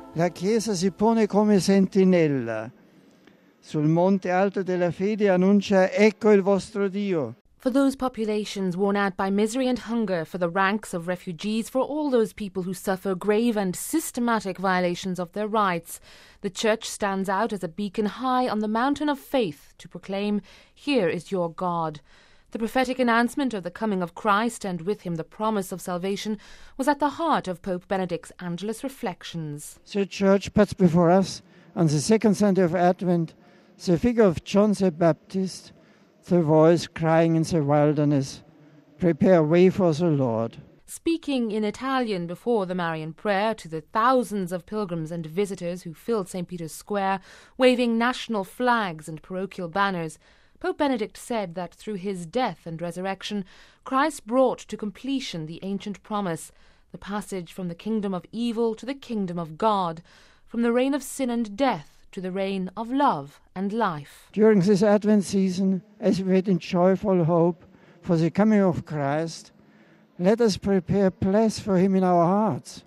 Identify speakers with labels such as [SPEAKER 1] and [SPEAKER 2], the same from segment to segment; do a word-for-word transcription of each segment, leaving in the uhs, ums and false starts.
[SPEAKER 1] La Chiesa si pone come sentinella. Sul monte alto della fede annuncia, ecco il vostro Dio.
[SPEAKER 2] For those populations worn out by misery and hunger, for the ranks of refugees, for all those people who suffer grave and systematic violations of their rights, the Church stands out as a beacon high on the mountain of faith to proclaim, here is your God. The prophetic announcement of the coming of Christ and with him the promise of salvation was at the heart of Pope Benedict's Angelus Reflections.
[SPEAKER 1] The Church puts before us, on the second Sunday of Advent, the figure of John the Baptist, the voice crying in the wilderness, prepare way for the Lord.
[SPEAKER 2] Speaking in Italian before the Marian prayer to the thousands of pilgrims and visitors who filled Saint Peter's Square, waving national flags and parochial banners, Pope Benedict said that through his death and resurrection, Christ brought to completion the ancient promise, the passage from the kingdom of evil to the kingdom of God, from the reign of sin and death to the reign of love and life.
[SPEAKER 1] During this Advent season, as we wait in joyful hope for the coming of Christ, let us prepare a place for him in our hearts.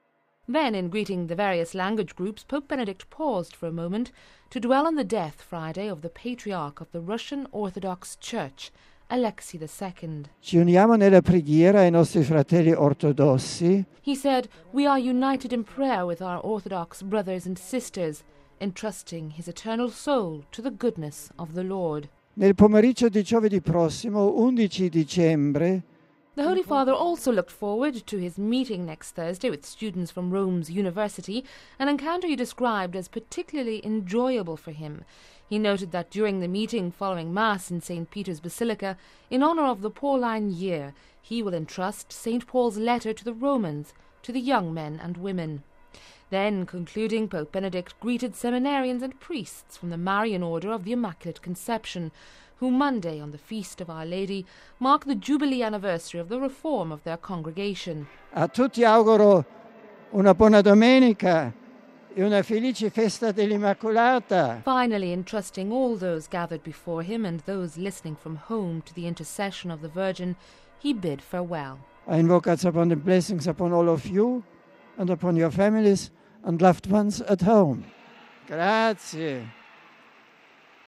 [SPEAKER 2] Then, in greeting the various language groups, Pope Benedict paused for a moment to dwell on the death Friday of the Patriarch of the Russian Orthodox Church, Alexei the Second.
[SPEAKER 1] Ci uniamo nella preghiera ai nostri fratelli ortodossi.
[SPEAKER 2] He said, we are united in prayer with our Orthodox brothers and sisters, entrusting his eternal soul to the goodness of the Lord.
[SPEAKER 1] Nel pomeriggio di giovedì prossimo, undici dicembre,
[SPEAKER 2] the Holy Father also looked forward to his meeting next Thursday with students from Rome's university, an encounter he described as particularly enjoyable for him. He noted that during the meeting following Mass in Saint Peter's Basilica, in honour of the Pauline year, he will entrust Saint Paul's letter to the Romans, to the young men and women. Then, concluding, Pope Benedict greeted seminarians and priests from the Marian Order of the Immaculate Conception, who Monday, on the Feast of Our Lady, mark the Jubilee anniversary of the reform of their congregation.
[SPEAKER 1] A tutti auguro una buona domenica e una felice festa dell'Immacolata.
[SPEAKER 2] Finally, entrusting all those gathered before him and those listening from home to the intercession of the Virgin, he bid farewell.
[SPEAKER 1] I invoke God's abundant blessings upon all of you and upon your families and loved ones at home. Grazie.